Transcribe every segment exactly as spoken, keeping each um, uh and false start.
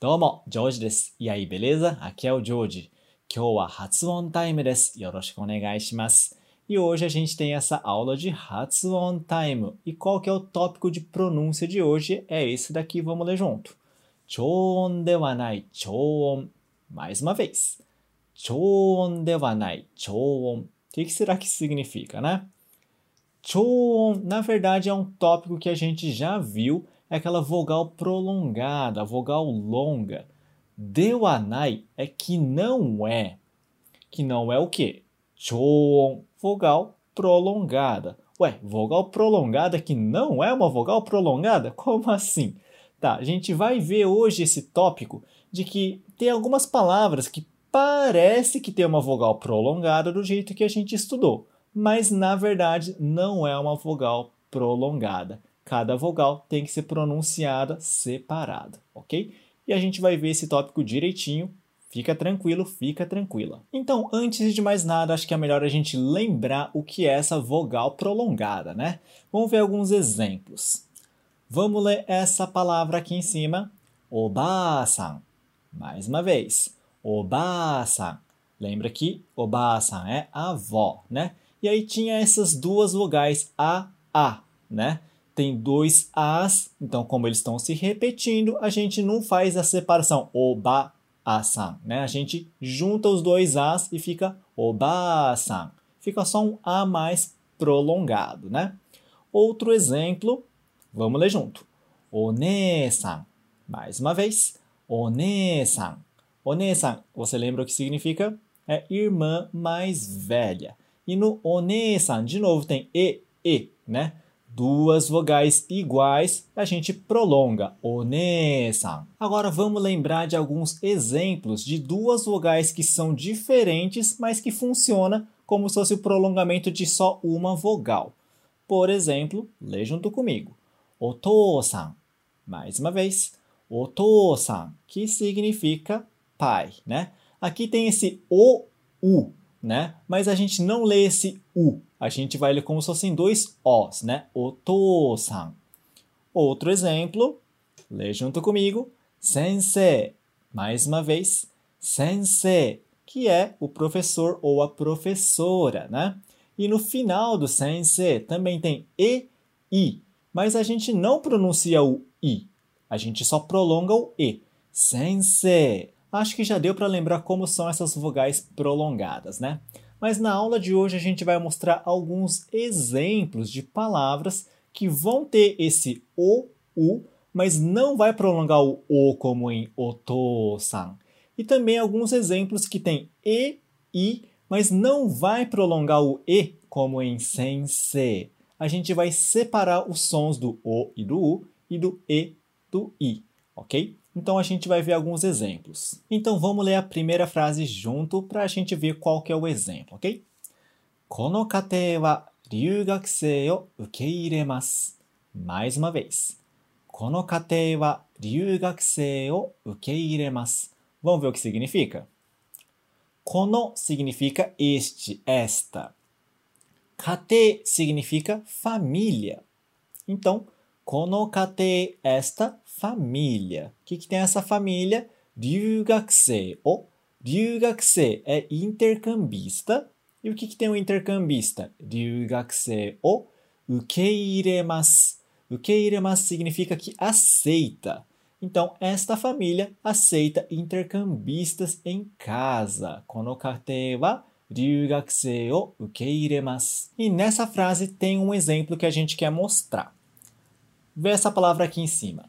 どうも、ジョージです。E aí, beleza? Aqui é o Joji. 今日は発音タイムです。よろしくお願いします。E hoje a gente tem essa aula de 発音 time. E qual que é o tópico de pronúncia de hoje? É esse daqui, vamos ler junto. 超音ではない、超音. Mais uma vez. 超音ではない、超音. O que, que será que significa, né? 超音, na verdade, é um tópico que a gente já viu. É aquela vogal prolongada, vogal longa. Dewanai é que não é. Que não é o quê? Chon, vogal prolongada. Ué, vogal prolongada que não é uma vogal prolongada? Como assim? Tá, a gente vai ver hoje esse tópico de que tem algumas palavras que parece que tem uma vogal prolongada do jeito que a gente estudou, mas na verdade não é uma vogal prolongada. Cada vogal tem que ser pronunciada separada, ok? E a gente vai ver esse tópico direitinho. Fica tranquilo, fica tranquila. Então, antes de mais nada, acho que é melhor a gente lembrar o que é essa vogal prolongada, né? Vamos ver alguns exemplos. Vamos ler essa palavra aqui em cima. Oba-san. Mais uma vez. Oba-san. Lembra que oba-san é avó, né? E aí tinha essas duas vogais a, a, né? Tem dois as, então como eles estão se repetindo, a gente não faz a separação oba-san, né? A gente junta os dois as e fica oba-san. Fica só um a mais prolongado, né? Outro exemplo, vamos ler junto. One-san. Mais uma vez. One-san. One-san, você lembra o que significa? É irmã mais velha. E no one-san, de novo, tem e, e, né? Duas vogais iguais, a gente prolonga. One-san. Agora vamos lembrar de alguns exemplos de duas vogais que são diferentes, mas que funcionam como se fosse o prolongamento de só uma vogal. Por exemplo, lê junto comigo. Otou-san. Mais uma vez. Otou-san, que significa pai, né? Aqui tem esse o, u, né? Mas a gente não lê esse u. A gente vai ler como se fossem dois os, né? Otou-san. Outro exemplo, lê junto comigo. Sensei. Mais uma vez. Sensei, que é o professor ou a professora, né? E no final do sensei também tem e, i. Mas a gente não pronuncia o i. A gente só prolonga o e. Sensei. Acho que já deu para lembrar como são essas vogais prolongadas, né? Mas na aula de hoje a gente vai mostrar alguns exemplos de palavras que vão ter esse o, u, mas não vai prolongar o o como em oto-san. E também alguns exemplos que tem e, i, mas não vai prolongar o e como em sensei. A gente vai separar os sons do o e do u e do e do i, ok? Então a gente vai ver alguns exemplos. Então vamos ler a primeira frase junto para a gente ver qual que é o exemplo, ok? この家庭は留学生を受け入れます. Mais uma vez. この家庭は留学生を受け入れます. Vamos ver o que significa? この significa este, esta. 家庭 significa família. Então, この家庭, esta família. O que, que tem essa família? 留学生を. 留学生 é intercambista. E o que, que tem o intercambista? 留学生を受け入れます. 受け入れます significa que aceita. Então, esta família aceita intercambistas em casa. この家庭は留学生を受け入れます. E nessa frase tem um exemplo que a gente quer mostrar. Vê essa palavra aqui em cima.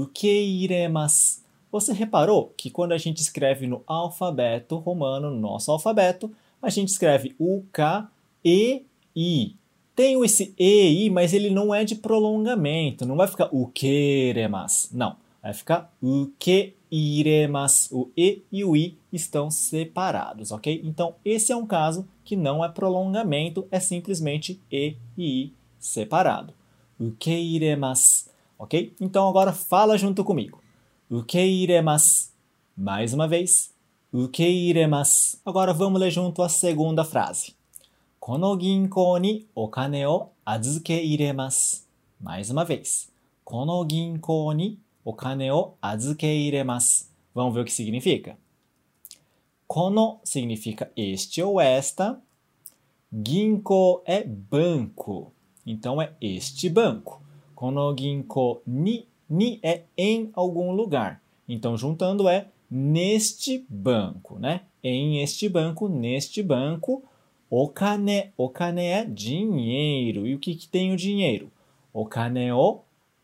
Ukeiremas. Você reparou que quando a gente escreve no alfabeto romano, no nosso alfabeto, a gente escreve U, K, E, I. Tem esse E, I, mas ele não é de prolongamento. Não vai ficar ukeiremas. Não. Vai ficar ukeiremas. O E e o I estão separados, ok? Então, esse é um caso que não é prolongamento, é simplesmente E e I separado. Ukeiremas. Ok? Então agora fala junto comigo. Ukeiremas. Mais uma vez. Ukeiremas. Agora vamos ler junto a segunda frase. この銀行にお金を預け入れます. Mais uma vez. この銀行にお金を預け入れます. Vamos ver o que significa? Kono significa este ou esta. Ginko é banco. Então, é este banco. Kono ginko ni, ni é em algum lugar. Então, juntando é neste banco, né? Em este banco, neste banco. Okane, okane é dinheiro. E o que, que tem o dinheiro? Okane o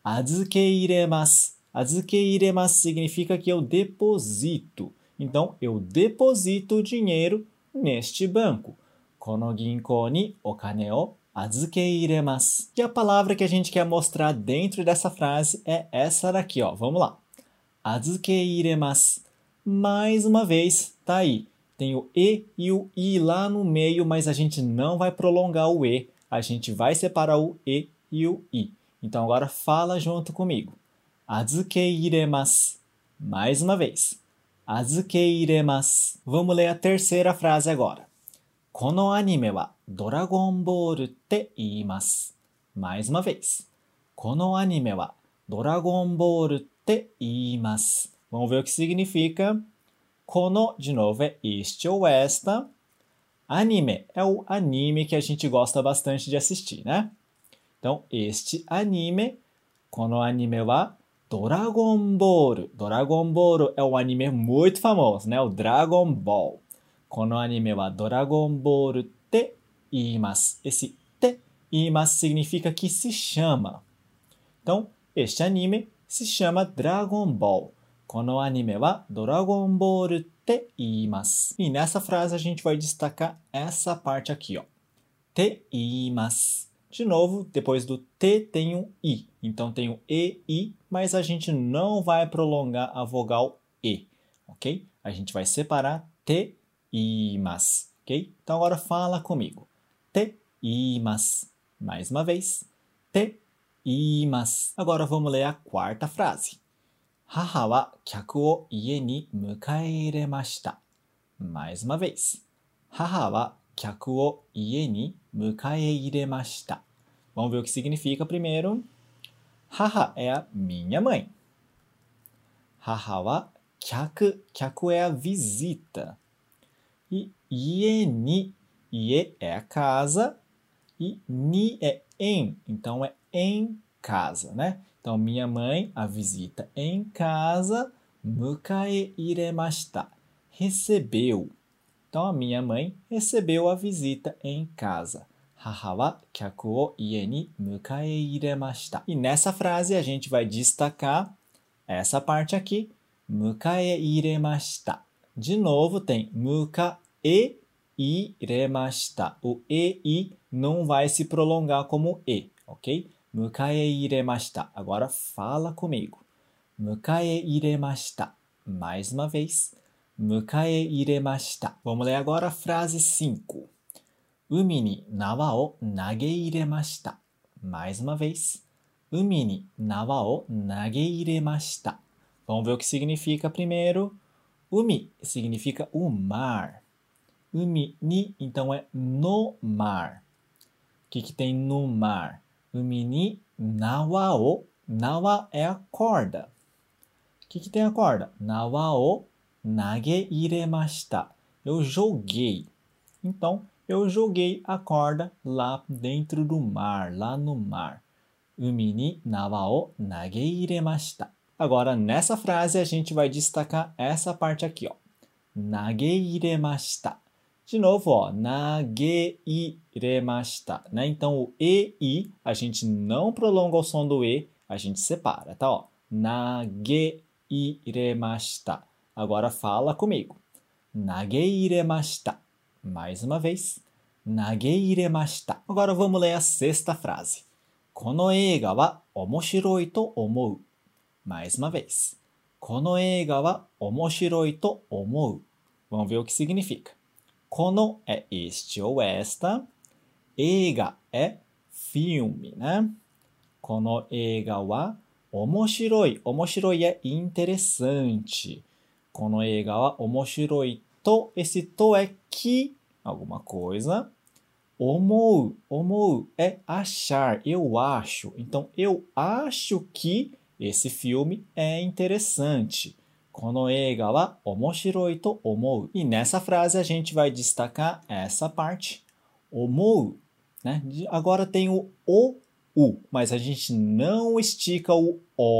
azukeiremas. Azukeiremas significa que eu deposito. Então, eu deposito o dinheiro neste banco. Kono ginko ni okane o azukeiremas. E a palavra que a gente quer mostrar dentro dessa frase é essa daqui, ó. Vamos lá. Azukeiremas. Mais uma vez, tá aí. Tem o E e o I lá no meio, mas a gente não vai prolongar o E. A gente vai separar o E e o I. Então, agora fala junto comigo. Azukeiremas. Mais uma vez. Azukeiremas. Vamos ler a terceira frase agora. Kono anime wa Dragon Ball te iimasu. Mais uma vez. Kono anime wa Dragon Ball te iimasu. Vamos ver o que significa. Kono, de novo, é este ou esta. Anime é o anime que a gente gosta bastante de assistir, né? Então, este anime, kono anime wa Dragon Ball. Dragon Ball é um anime muito famoso, né? O Dragon Ball. Kono anime wa Dragon Ball te iimasu. Esse te iimasu significa que se chama. Então, este anime se chama Dragon Ball. Kono anime wa Dragon Ball te iimasu. E nessa frase a gente vai destacar essa parte aqui, ó. Te iimasu. De novo, depois do T tem um I. Então, tem o E, I, mas a gente não vai prolongar a vogal E, ok? A gente vai separar te iimasu, ok? Então, agora fala comigo. Te iimasu. Mais uma vez. Te iimasu. Agora, vamos ler a quarta frase. Haha wa kyaku o ie ni mukaeiremashita. Mais uma vez. Haha wa kyaku o ie ni mukaeiremashita. Vamos ver o que significa primeiro. Haha é a minha mãe. Haha wa kyaku. Kyaku é a visita. E ie ni. Ie é a casa. E ni é em. Então, é em casa, né? Então, minha mãe, a visita em casa, mukaeiremashita, recebeu. Então, a minha mãe recebeu a visita em casa. Haha wa kyaku o ie ni mukaeiremashita. E nessa frase a gente vai destacar essa parte aqui, mukaeiremashita. De novo, tem mukaeiremashita. O E, I não vai se prolongar como E, ok? Mukaeiremashita. Agora fala comigo. Mukaeiremashita. Mais uma vez. Mukaeiremashita. Vamos ler agora a frase cinco. Umi ni nawa o nageiremashita. Mais uma vez. Umi ni nawa o nageiremashita. Vamos ver o que significa primeiro. Umi significa o mar. Umi ni, então é no mar. O que, que tem no mar? Umi ni nawa o. Nawa é a corda. O que, que tem a corda? Nawa o nageiremashita. Eu joguei. Então, eu joguei a corda lá dentro do mar, lá no mar. Umi ni nawa o nageiremashita. Agora, nessa frase, a gente vai destacar essa parte aqui, ó. Nageiremashita. De novo, ó, nageiremashita, né? Então, o E, I, a gente não prolonga o som do E, a gente separa, tá? Ó, nageiremashita. Agora fala comigo. Nageiremashita. Mais uma vez. Nageiremashita. Agora vamos ler a sexta frase. Kono eiga wa omoshiroi to omou. Mais uma vez. Kono eiga wa omoshiroi to omou. Vamos ver o que significa. Kono é este ou esta. Eiga é filme, né? Kono eiga wa omoshiroi. Omoshiroi é interessante. Kono eiga wa omoshiroi to. Esse to é que alguma coisa. Omou. Omou é achar. Eu acho. Então, eu acho que esse filme é interessante. この映画は面白いと思う. E nessa frase a gente vai destacar essa parte, 思う, né? Agora tem o o, u, mas a gente não estica o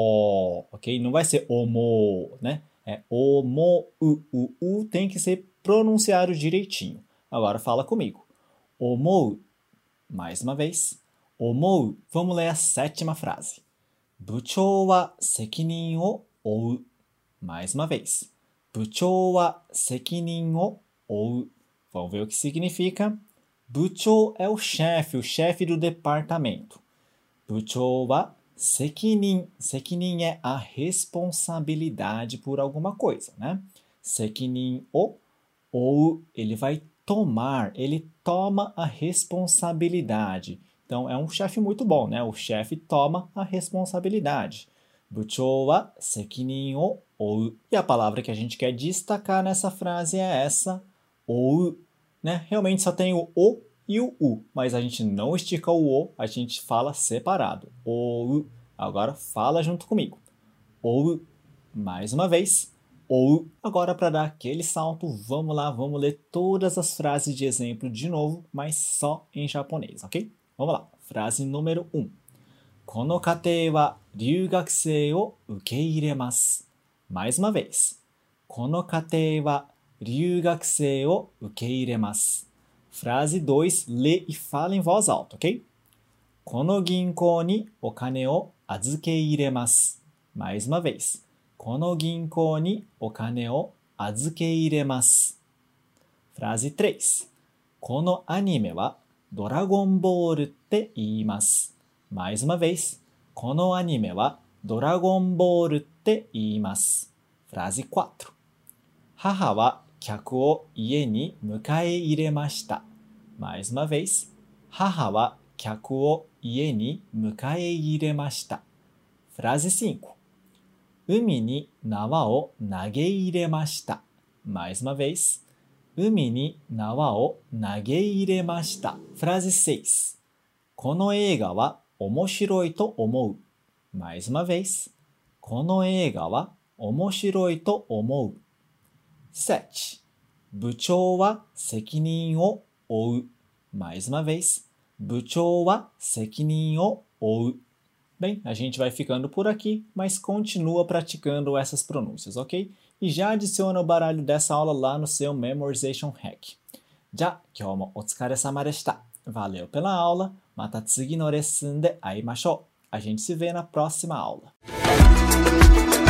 o, ok? Não vai ser omo, né? É omo, u, u, u tem que ser pronunciado direitinho. Agora fala comigo. Omou. Mais uma vez. Omou. Vamos ler a sétima frase. 部長は責任を負う. Mais uma vez. 部長は責任を負う. Vamos ver o que significa. 部長 é o chefe, o chefe do departamento. 部長は責任. 責任 é a responsabilidade por alguma coisa, né? 責任を負う. Ele vai tomar, ele toma a responsabilidade. Então, é um chefe muito bom, né? O chefe toma a responsabilidade. 部長は責任を負う. E a palavra que a gente quer destacar nessa frase é essa, 負う, né? Realmente só tem o o e o u, mas a gente não estica o o, a gente fala separado. 負う. Agora fala junto comigo. 負う. Mais uma vez. 負う. Agora, para dar aquele salto, vamos lá, vamos ler todas as frases de exemplo de novo, mas só em japonês, ok? Vamos lá. Frase número um. この家庭は留学生を受け入れます. Mais uma vez. この家庭は留学生を受け入れます. Frase dois. Lê e fala em voz alta, ok? この銀行にお金を預け入れます. Mais uma vez. この銀行にお金を預け入れます. Frase três. このアニメはドラゴンボールって言います. Mais uma vez. このアニメはドラゴンボールって言います. Frase quatro. 母は客を家に迎え入れました. Mais uma vez. 母は客を家に迎え入れました. Frase cinco. 海に縄を投げ入れました. Mais uma vez. 海に縄を投げ入れました. Frase seis. この映画は面白いと思う. Mais uma vez. この映画は面白いと思う. sete. 部長は責任を負う. Mais uma vez. 部長は責任を負う. Bem, a gente vai ficando por aqui, mas continua praticando essas pronúncias, ok? E já adiciona o baralho dessa aula lá no seu Memorization Hack. Já, 今日もお疲れ様でした. Valeu pela aula. Mata tsugi no lesson de aimashou. A gente se vê na próxima aula.